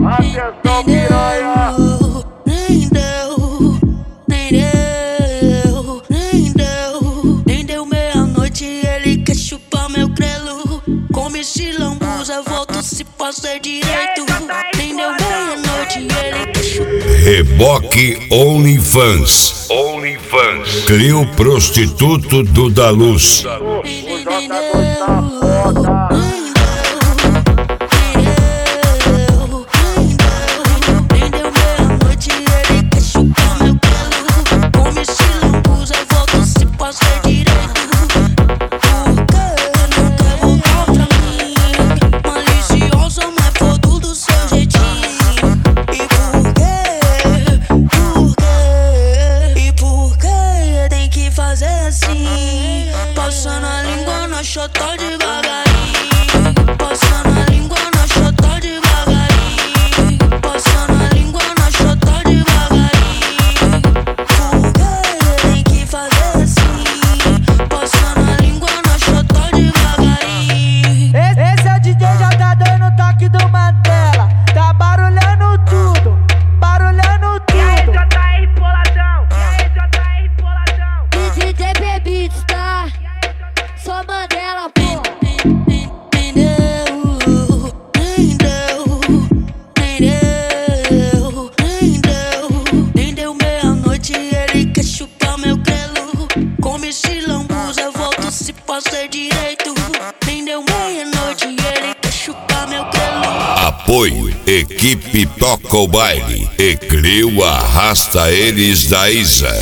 Atenção, piranha. Nem deu meia-noite e ele quer chupar meu grelo. Come se lambuza, volta se passa direito. Nem deu meia-noite e ele quer chupar. Reboque OnlyFans. OnlyFans. Crio prostituto do da luz. O J2 tá foda. Passando a língua na chota devagarinho. Passando a língua na chota devagarinho. Passando a língua na chota devagarinho. Porque tem que fazer assim. Passando a língua na chota devagarinho. Esse é o DJ já tá dando toque do Mandela. Tá barulhando tudo, barulhando tudo. E aí, JR Poladão? E aí, JR Poladão? DJ Bebitos, tá? Só Mandela, pô. Nem deu meia-noite e ele quer chupar meu grelo. Come se lambuza, volta se passa direito. Nem deu meia-noite e ele quer chupar meu grelo. Apoio, equipe toca o baile. E Crio arrasta eles da Isa.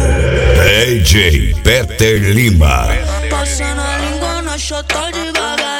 DJ Peter Lima. Passando a língua na chota devagar.